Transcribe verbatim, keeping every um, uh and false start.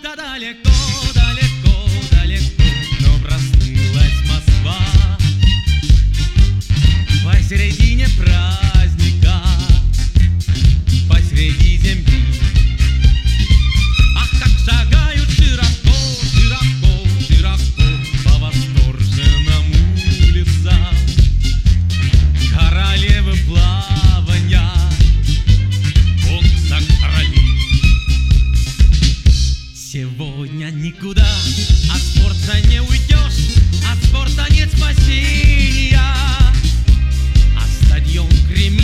Когда-то далеко, далеко, далеко, но проснулась Москва посередине праздника, посреди земли. Ах, как шагают широко, широко, широко по восторженным улицам королевы плавания, бокса короли. Сегодня никуда от спорта не уйдешь, от спорта нет спасения, а стадион гремит